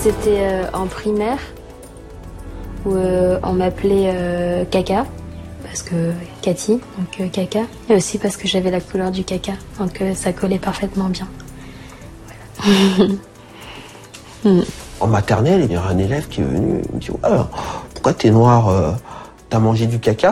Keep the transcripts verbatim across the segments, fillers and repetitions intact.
c'était euh, en primaire, où euh, on m'appelait euh, Caca, parce que Cathy, donc euh, Caca, et aussi parce que j'avais la couleur du caca, donc euh, ça collait parfaitement bien. Voilà. mm. En maternelle, il y a un élève qui est venu, il me dit « Alors, pourquoi t'es noir, euh, t'as mangé du caca ?»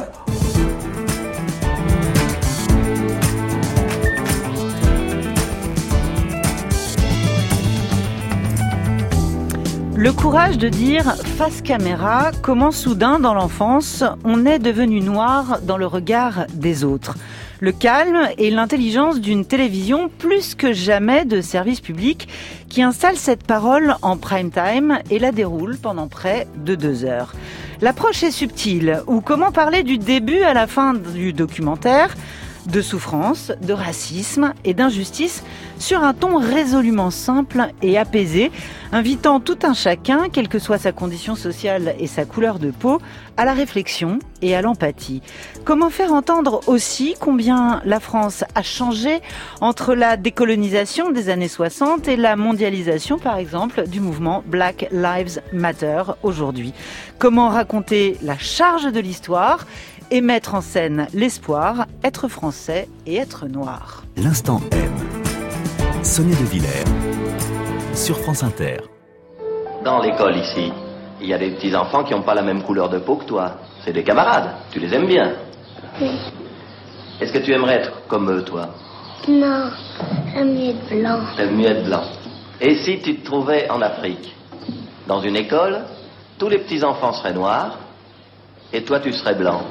Le courage de dire face caméra comment soudain dans l'enfance on est devenu noir dans le regard des autres. Le calme et l'intelligence d'une télévision plus que jamais de service public qui installe cette parole en prime time et la déroule pendant près de deux heures. L'approche est subtile, ou comment parler du début à la fin du documentaire, de souffrance, de racisme et d'injustice sur un ton résolument simple et apaisé, invitant tout un chacun, quelle que soit sa condition sociale et sa couleur de peau, à la réflexion et à l'empathie. Comment faire entendre aussi combien la France a changé entre la décolonisation des années soixante et la mondialisation, par exemple, du mouvement Black Lives Matter aujourd'hui. Comment raconter la charge de l'histoire et mettre en scène l'espoir, être français et être noir. L'instant M. Sonia De Villers sur France Inter. Dans l'école ici, il y a des petits enfants qui n'ont pas la même couleur de peau que toi. C'est des camarades, tu les aimes bien. Oui. Est-ce que tu aimerais être comme eux, toi? Non, j'aime mieux être blanc. T'aimes mieux être blanc. Et si tu te trouvais en Afrique, dans une école, tous les petits enfants seraient noirs, et toi tu serais blanc.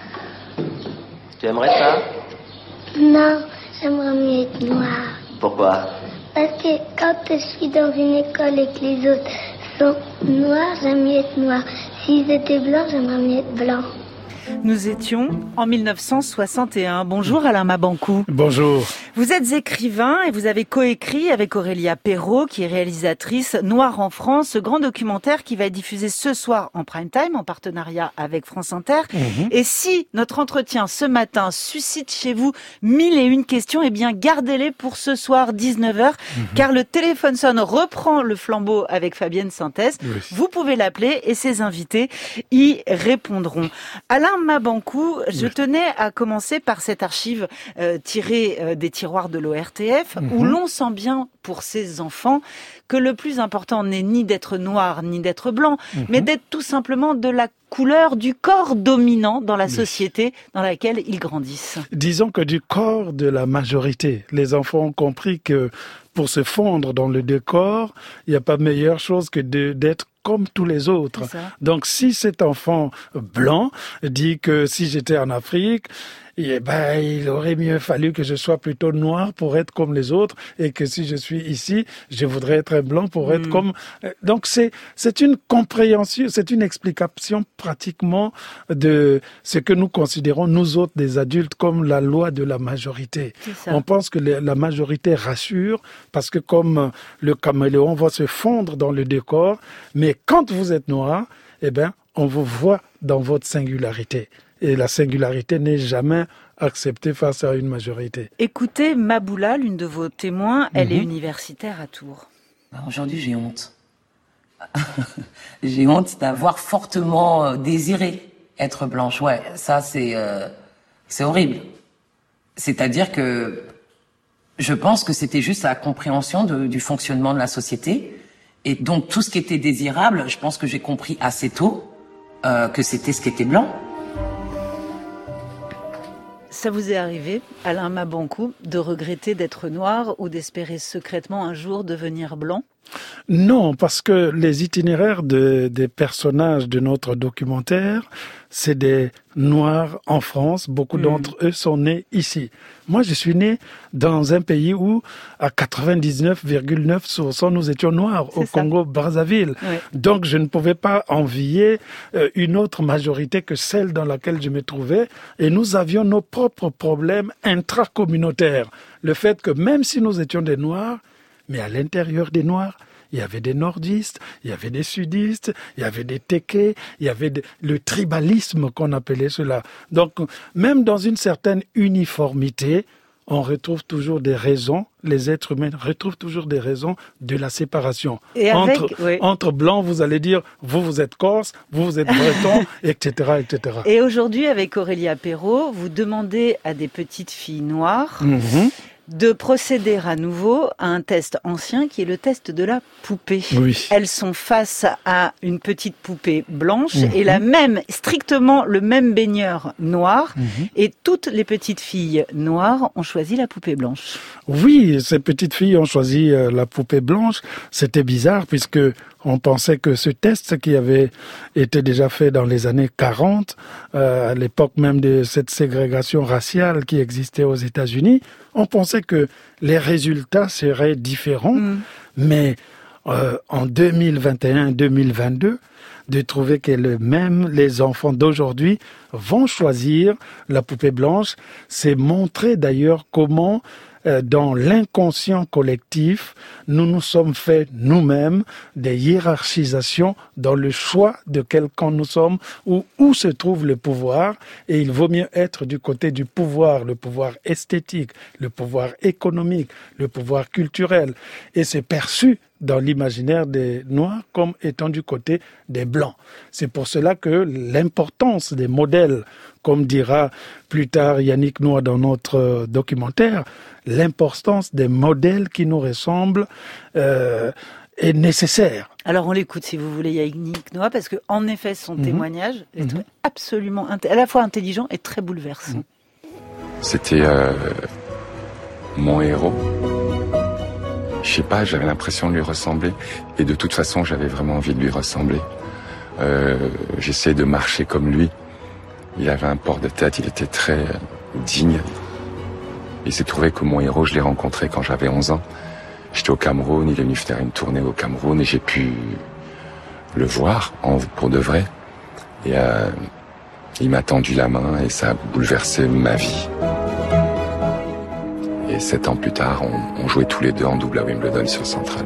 Tu aimerais ça? Non, j'aimerais mieux être noir. Pourquoi? Parce que quand je suis dans une école et que les autres sont noirs, j'aime mieux être noir. S'ils étaient blancs, j'aimerais mieux être blanc. Nous étions en mille neuf cent soixante et un. Bonjour Alain Mabankou. Bonjour. Vous êtes écrivain et vous avez coécrit avec Aurélia Perrault, qui est réalisatrice, Noir en France, ce grand documentaire qui va être diffusé ce soir en prime time en partenariat avec France Inter. Mmh. Et si notre entretien ce matin suscite chez vous mille et une questions, eh bien gardez-les pour ce soir dix-neuf heures, mmh. car le téléphone sonne, reprend le flambeau avec Fabienne Sintès. Oui. Vous pouvez l'appeler et ses invités y répondront. Alain Mabankou, je oui. tenais à commencer par cette archive euh, tirée euh, des tiroirs de l'O R T F, mmh. où l'on sent bien pour ces enfants que le plus important n'est ni d'être noir ni d'être blanc, mmh. mais d'être tout simplement de la couleur du corps dominant dans la oui. société dans laquelle ils grandissent. Disons que du corps de la majorité. Les enfants ont compris que pour se fondre dans le décor, il n'y a pas meilleure chose que de, d'être comme tous les autres. Donc si cet enfant blanc dit que si j'étais en Afrique, eh ben, il aurait mieux fallu que je sois plutôt noir pour être comme les autres, et que si je suis ici, je voudrais être blanc pour mmh. être comme... Donc c'est c'est une compréhension, c'est une explication pratiquement de ce que nous considérons, nous autres des adultes, comme la loi de la majorité. On pense que la majorité rassure, parce que comme le caméléon va se fondre dans le décor, mais quand vous êtes noir, eh ben, on vous voit dans votre singularité. Et la singularité n'est jamais acceptée face à une majorité. Écoutez Maboula, l'une de vos témoins, mm-hmm. elle est universitaire à Tours. Aujourd'hui, j'ai honte. J'ai honte d'avoir fortement désiré être blanche. Ouais, ça, c'est, euh, c'est horrible. C'est-à-dire que je pense que c'était juste la compréhension de, du fonctionnement de la société. Et donc, tout ce qui était désirable, je pense que j'ai compris assez tôt euh, que c'était ce qui était blanc. Ça vous est arrivé, Alain Mabankou, de regretter d'être noir ou d'espérer secrètement un jour devenir blanc ? Non, parce que les itinéraires de, des personnages de notre documentaire, c'est des Noirs en France. Beaucoup mmh. d'entre eux sont nés ici. Moi, je suis né dans un pays où, à quatre-vingt-dix-neuf virgule neuf pour cent, nous étions Noirs, c'est au ça. Congo-Brazzaville. Oui. Donc, je ne pouvais pas envier euh, une autre majorité que celle dans laquelle je me trouvais. Et nous avions nos propres problèmes intracommunautaires. Le fait que même si nous étions des Noirs, mais à l'intérieur des Noirs, il y avait des nordistes, il y avait des sudistes, il y avait des tékés, il y avait de, le tribalisme qu'on appelait cela. Donc, même dans une certaine uniformité, on retrouve toujours des raisons, les êtres humains retrouvent toujours des raisons de la séparation. Et avec, entre, oui. entre blancs, vous allez dire, vous, vous êtes corse, vous, vous êtes breton, et cetera, et cetera. Et aujourd'hui, avec Aurélie Apéro, vous demandez à des petites filles noires Mm-hmm. de procéder à nouveau à un test ancien qui est le test de la poupée. Oui. Elles sont face à une petite poupée blanche Mm-hmm. et la même, strictement le même baigneur noir, Mm-hmm. et toutes les petites filles noires ont choisi la poupée blanche. Oui, ces petites filles ont choisi euh, la poupée blanche. C'était bizarre puisque on pensait que ce test qui avait été déjà fait dans les années quarante, euh, à l'époque même de cette ségrégation raciale qui existait aux États-Unis, on pensait que les résultats seraient différents. Mm. Mais euh, en deux mille vingt et un deux mille vingt-deux, de trouver que le même les enfants d'aujourd'hui vont choisir la poupée blanche, c'est montrer d'ailleurs comment euh, dans l'inconscient collectif, nous nous sommes fait nous-mêmes des hiérarchisations dans le choix de quel camp nous sommes ou où se trouve le pouvoir, et il vaut mieux être du côté du pouvoir, le pouvoir esthétique, le pouvoir économique, le pouvoir culturel, et c'est perçu dans l'imaginaire des Noirs comme étant du côté des Blancs. C'est pour cela que l'importance des modèles, comme dira plus tard Yannick Noah dans notre documentaire, l'importance des modèles qui nous ressemblent euh, est nécessaire. Alors on l'écoute si vous voulez, Yannick Noah, parce que en effet son mmh. témoignage est mmh. absolument à la fois intelligent et très bouleversant. C'était euh, mon héros. Je sais pas, j'avais l'impression de lui ressembler. Et de toute façon, j'avais vraiment envie de lui ressembler. Euh, j'essayais de marcher comme lui. Il avait un port de tête, il était très digne. Il s'est trouvé que mon héros, je l'ai rencontré quand j'avais onze ans. J'étais au Cameroun, il est venu faire une tournée au Cameroun et j'ai pu le voir en, pour de vrai. Et euh, il m'a tendu la main et ça a bouleversé ma vie. Et sept ans plus tard, on, on jouait tous les deux en double à Wimbledon sur Central.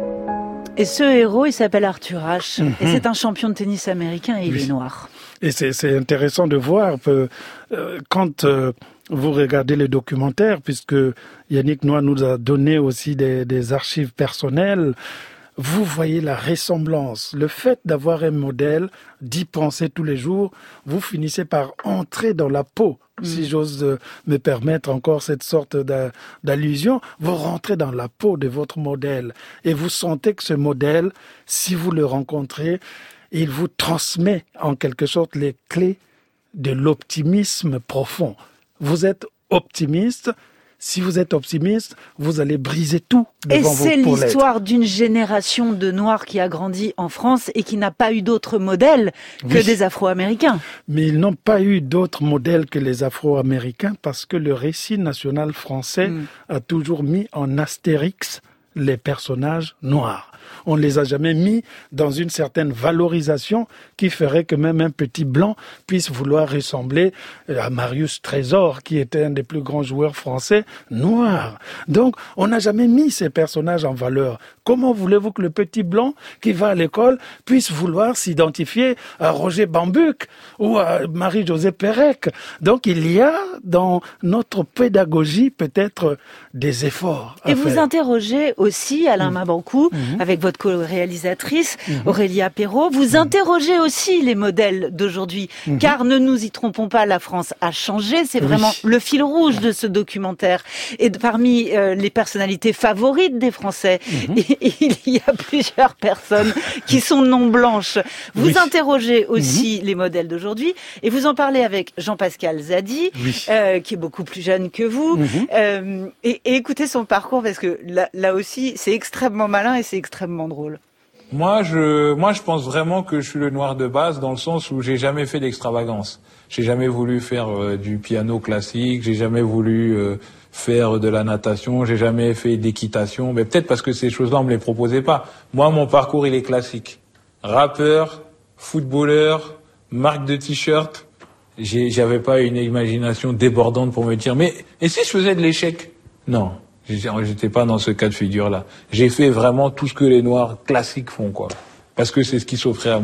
Et ce héros, il s'appelle Arthur Ashe. Mm-hmm. Et c'est un champion de tennis américain et il oui. est noir. Et c'est, c'est intéressant de voir que, euh, quand euh, vous regardez les documentaires, puisque Yannick Noah nous a donné aussi des, des archives personnelles, vous voyez la ressemblance. Le fait d'avoir un modèle, d'y penser tous les jours, vous finissez par entrer dans la peau, mmh. si j'ose me permettre encore cette sorte d'allusion. Vous rentrez dans la peau de votre modèle et vous sentez que ce modèle, si vous le rencontrez, il vous transmet en quelque sorte les clés de l'optimisme profond. Vous êtes optimiste. Si vous êtes optimiste, vous allez briser tout devant vos Et c'est l'histoire d'une génération de Noirs qui a grandi en France et qui n'a pas eu d'autres modèles que oui. des Afro-Américains. Mais ils n'ont pas eu d'autres modèles que les Afro-Américains parce que le récit national français mm. a toujours mis en astérix les personnages noirs. On ne les a jamais mis dans une certaine valorisation qui ferait que même un petit blanc puisse vouloir ressembler à Marius Trésor, qui était un des plus grands joueurs français noirs. Donc, on n'a jamais mis ces personnages en valeur. Comment voulez-vous que le petit blanc qui va à l'école puisse vouloir s'identifier à Roger Bambuc ou à Marie-Josée Pérec? Donc, il y a dans notre pédagogie peut-être des efforts à Et faire. Vous interrogez aussi Alain mmh. Mabanckou, mmh. avec votre co-réalisatrice mmh. Aurélie Apéro. Vous mmh. interrogez aussi les modèles d'aujourd'hui, mmh. car ne nous y trompons pas, la France a changé. C'est vraiment oui. le fil rouge de ce documentaire. Et parmi euh, les personnalités favorites des Français, mmh. il y a plusieurs personnes qui sont non blanches. Vous oui. interrogez aussi mmh. les modèles d'aujourd'hui et vous en parlez avec Jean-Pascal Zadi, oui. euh, qui est beaucoup plus jeune que vous. Mmh. Euh, et, et écoutez son parcours parce que là, là aussi, c'est extrêmement malin et c'est extrêmement drôle. Moi, je, moi, je pense vraiment que je suis le noir de base dans le sens où j'ai jamais fait d'extravagance. J'ai jamais voulu faire euh, du piano classique, j'ai jamais voulu euh, faire de la natation, j'ai jamais fait d'équitation, mais peut-être parce que ces choses-là, on me les proposait pas. Moi, mon parcours, il est classique. Rappeur, footballeur, marque de t-shirt. J'ai, j'avais pas une imagination débordante pour me dire, mais, et si je faisais de l'échec? Non. J'étais pas dans ce cas de figure-là. J'ai fait vraiment tout ce que les Noirs classiques font, quoi. Parce que c'est ce qui s'offrait à moi.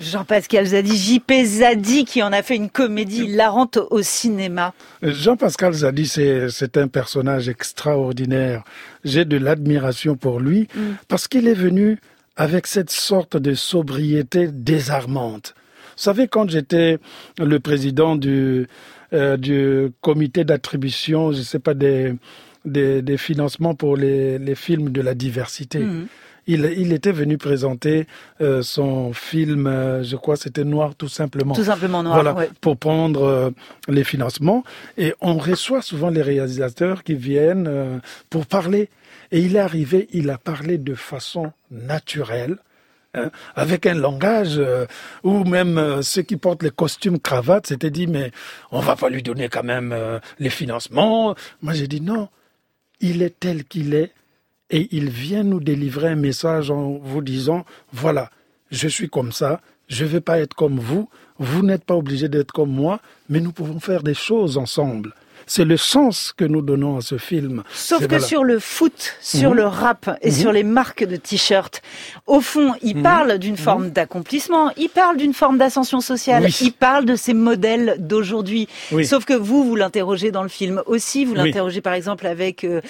Jean-Pascal Zadi, J P Zadi, qui en a fait une comédie hilarante au cinéma. Jean-Pascal Zadi, c'est, c'est un personnage extraordinaire. J'ai de l'admiration pour lui mm. parce qu'il est venu avec cette sorte de sobriété désarmante. Vous savez, quand j'étais le président du, euh, du comité d'attribution, je ne sais pas, des, des, des financements pour les, les films de la diversité, mmh. il, il était venu présenter euh, son film, euh, je crois c'était Noir tout simplement. Tout simplement Noir, voilà, ouais. Pour prendre euh, les financements. Et on reçoit souvent les réalisateurs qui viennent euh, pour parler. Et il est arrivé, il a parlé de façon naturelle, hein, avec un langage euh, où même euh, ceux qui portent les costumes cravates s'étaient dit mais on va pas lui donner quand même euh, les financements. Moi j'ai dit non, il est tel qu'il est et il vient nous délivrer un message en vous disant voilà, je suis comme ça, je vais pas être comme vous, vous n'êtes pas obligé d'être comme moi, mais nous pouvons faire des choses ensemble. C'est le sens que nous donnons à ce film. Sauf c'est que voilà. sur le foot, sur mmh. le rap et mmh. sur les marques de t-shirts, au fond, il mmh. parle d'une forme mmh. d'accomplissement, il parle d'une forme d'ascension sociale, oui. il parle de ces modèles d'aujourd'hui. Oui. Sauf que vous, vous l'interrogez dans le film aussi, vous l'interrogez oui. par exemple avec euh,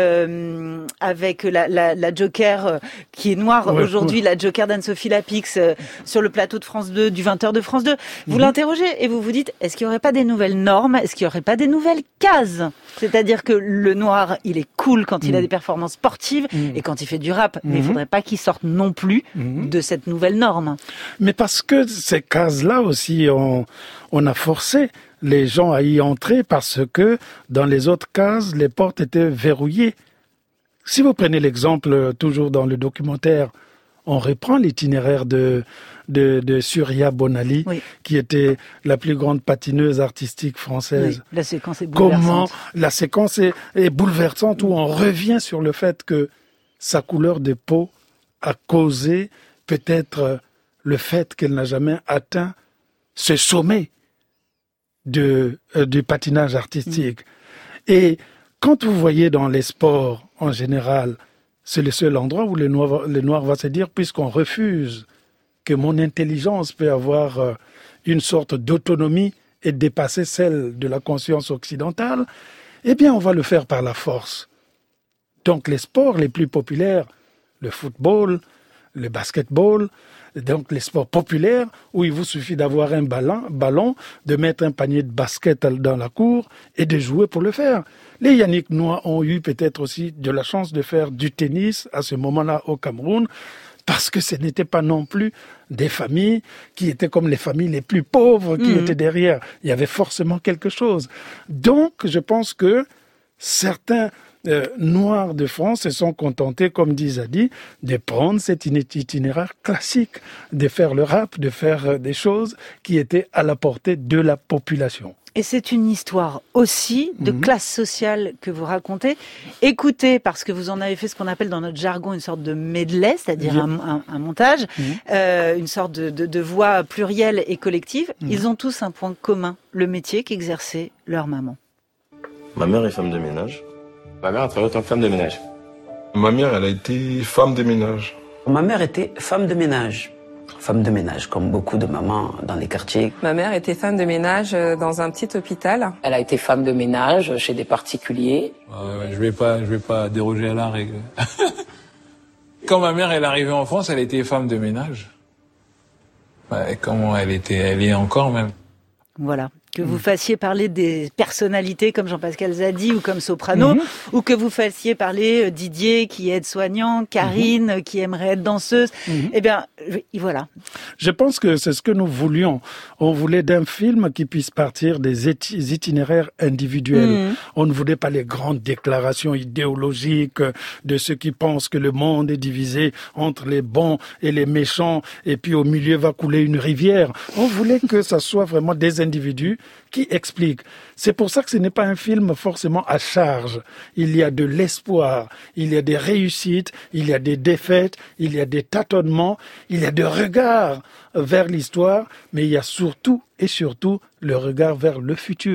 euh, avec la, la, la Joker euh, qui est noire ouais, aujourd'hui, ouais. la Joker d'Anne-Sophie Lapix euh, sur le plateau de France deux, du vingt heures de France deux. Vous mmh. l'interrogez et vous vous dites, est-ce qu'il n'y aurait pas des nouvelles normes, est-ce qu'il n'y aurait pas des nouvelles cases. C'est-à-dire que le noir, il est cool quand il mmh. a des performances sportives mmh. et quand il fait du rap, mmh. mais il ne faudrait pas qu'il sorte non plus mmh. de cette nouvelle norme. Mais parce que ces cases-là aussi, on, on a forcé les gens à y entrer parce que dans les autres cases, les portes étaient verrouillées. Si vous prenez l'exemple, toujours dans le documentaire, on reprend l'itinéraire de, de, de Surya Bonali, oui. qui était la plus grande patineuse artistique française. Oui, la séquence est bouleversante. Comment la séquence est, est bouleversante, où on revient sur le fait que sa couleur de peau a causé peut-être le fait qu'elle n'a jamais atteint ce sommet de, euh, du patinage artistique. Mmh. Et quand vous voyez dans les sports en général, c'est le seul endroit où le noir, le noir va se dire, puisqu'on refuse que mon intelligence peut avoir euh, une sorte d'autonomie et dépasser celle de la conscience occidentale, eh bien, on va le faire par la force. Donc, les sports les plus populaires, le football, le basketball, donc les sports populaires, où il vous suffit d'avoir un ballon, ballon, de mettre un panier de basket dans la cour et de jouer pour le faire. Les Yannick Noah ont eu peut-être aussi de la chance de faire du tennis à ce moment-là au Cameroun, parce que ce n'était pas non plus des familles qui étaient comme les familles les plus pauvres qui mmh. étaient derrière. Il y avait forcément quelque chose. Donc, je pense que certains euh, Noirs de France se sont contentés, comme dit Zadi, de prendre cet itinéraire classique, de faire le rap, de faire euh, des choses qui étaient à la portée de la population. Et c'est une histoire aussi de mmh. classe sociale que vous racontez. Écoutez, parce que vous en avez fait ce qu'on appelle dans notre jargon une sorte de medley, c'est-à-dire mmh. un, un, un montage, mmh. euh, une sorte de, de, de voix plurielle et collective. Mmh. Ils ont tous un point commun, le métier qu'exerçait leur maman. Ma mère est femme de ménage. Ma mère a travaillé en tant que femme de ménage. Ma mère, elle a été femme de ménage. Ma mère était femme de ménage. Femme de ménage, comme beaucoup de mamans dans les quartiers. Ma mère était femme de ménage dans un petit hôpital. Elle a été femme de ménage chez des particuliers. Euh, je vais pas, je vais pas déroger à la règle. Quand ma mère elle est arrivée en France, elle était femme de ménage. Bah, comment elle était, elle est encore même. Voilà. Que vous fassiez parler des personnalités comme Jean-Pascal Zadi ou comme Soprano, mmh. ou que vous fassiez parler Didier qui est aide-soignant, Karine mmh. qui aimerait être danseuse, mmh. eh bien, voilà. Je pense que c'est ce que nous voulions. On voulait d'un film qui puisse partir des itinéraires individuels. Mmh. On ne voulait pas les grandes déclarations idéologiques de ceux qui pensent que le monde est divisé entre les bons et les méchants, et puis au milieu va couler une rivière. On voulait que ça soit vraiment des individus qui explique. C'est pour ça que ce n'est pas un film forcément à charge. Il y a de l'espoir, il y a des réussites, il y a des défaites, il y a des tâtonnements, il y a des regards vers l'histoire, mais il y a surtout et surtout le regard vers le futur.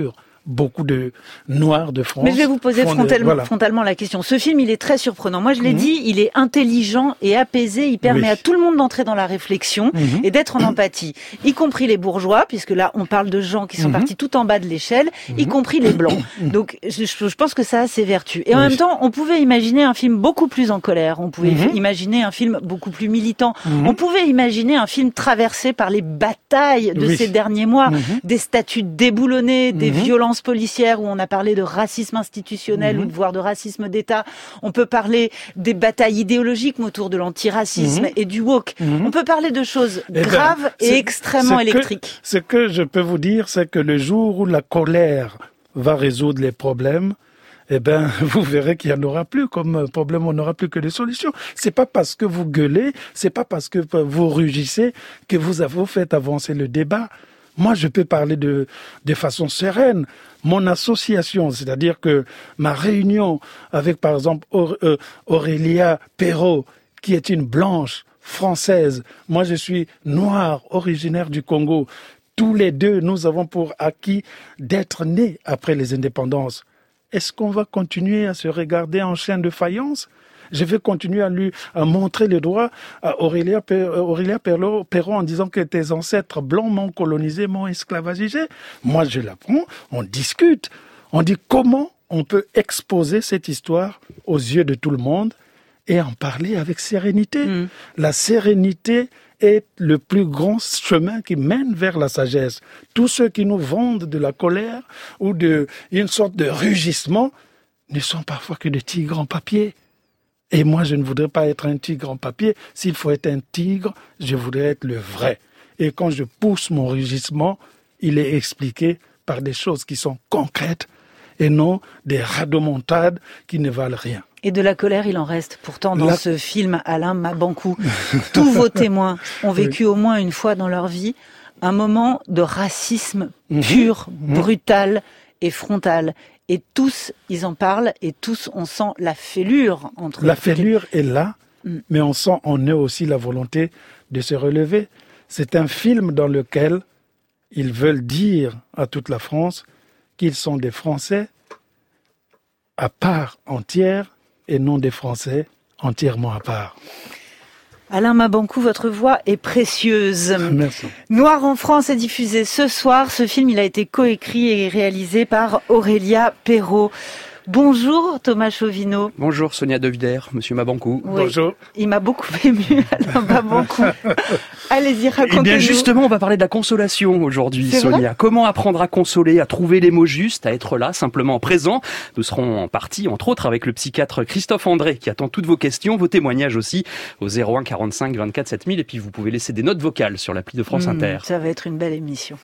beaucoup de Noirs de France. Mais je vais vous poser font frontalement, de, voilà. frontalement la question. Ce film, il est très surprenant. Moi, je l'ai Mmh. dit, il est intelligent et apaisé. Il permet Oui. à tout le monde d'entrer dans la réflexion Mmh. et d'être en empathie, y compris les bourgeois, puisque là, on parle de gens qui sont Mmh. partis tout en bas de l'échelle, y compris les blancs. Donc, je, je pense que ça a ses vertus. Et en Oui. même temps, on pouvait imaginer un film beaucoup plus en colère. On pouvait Mmh. imaginer un film beaucoup plus militant. Mmh. On pouvait imaginer un film traversé par les batailles de Oui. ces derniers mois, Mmh. des statuts déboulonnés, des Mmh. violences policières où on a parlé de racisme institutionnel Mmh. ou voire de racisme d'État. On peut parler des batailles idéologiques autour de l'antiracisme Mmh. et du woke. Mmh. On peut parler de choses Eh ben, graves et c'est- extrêmement c'est que- électriques. Ce que je peux vous dire, c'est que le jour où la colère va résoudre les problèmes, eh ben, vous verrez qu'il n'y en aura plus comme problème, on n'aura plus que des solutions. C'est pas parce que vous gueulez, c'est pas parce que vous rugissez que vous avez fait avancer le débat. Moi, je peux parler de, de façon sereine. Mon association, c'est-à-dire que ma réunion avec, par exemple, Aur- euh, Aurélia Perrault, qui est une blanche française. Moi, je suis noir, originaire du Congo. Tous les deux, nous avons pour acquis d'être nés après les indépendances. Est-ce qu'on va continuer à se regarder en chien de faïence? Je vais continuer à lui à montrer le doigt à Aurélia, Aurélia Perrault, Perrault en disant que tes ancêtres blancs m'ont colonisé, m'ont esclavagisé. Moi, je l'apprends, on discute. On dit comment on peut exposer cette histoire aux yeux de tout le monde et en parler avec sérénité. Mmh. La sérénité est le plus grand chemin qui mène vers la sagesse. Tous ceux qui nous vendent de la colère ou de une sorte de rugissement ne sont parfois que des tigres en papier. Et moi, je ne voudrais pas être un tigre en papier. S'il faut être un tigre, je voudrais être le vrai. Et quand je pousse mon rugissement, il est expliqué par des choses qui sont concrètes et non des radomontades qui ne valent rien. Et de la colère, il en reste. Pourtant, dans la... ce film, Alain Mabankou, tous vos témoins ont vécu oui. au moins une fois dans leur vie un moment de racisme pur, mmh. brutal et frontal. Et tous, ils en parlent et tous, on sent la fêlure entre eux. La fêlure est là, mmh. mais on sent en eux aussi la volonté de se relever. C'est un film dans lequel ils veulent dire à toute la France qu'ils sont des Français à part entière et non des Français entièrement à part. Alain Mabankou, votre voix est précieuse. Merci. Noir en France est diffusé ce soir. Ce film, il a été coécrit et réalisé par Aurélia Perrault. Bonjour Thomas Chauvineau. Bonjour Sonia De Villers, Monsieur Mabankou. Oui, bonjour. Il m'a beaucoup ému, Alain Mabankou. Allez-y, racontez-nous. Eh bien justement, on va parler de la consolation aujourd'hui, C'est Sonia. Vrai Comment apprendre à consoler, à trouver les mots justes, à être là, simplement présent. Nous serons en partie, entre autres, avec le psychiatre Christophe André, qui attend toutes vos questions, vos témoignages aussi, au zéro un quarante-cinq vingt-quatre sept mille. Et puis vous pouvez laisser des notes vocales sur l'appli de France mmh, Inter. Ça va être une belle émission.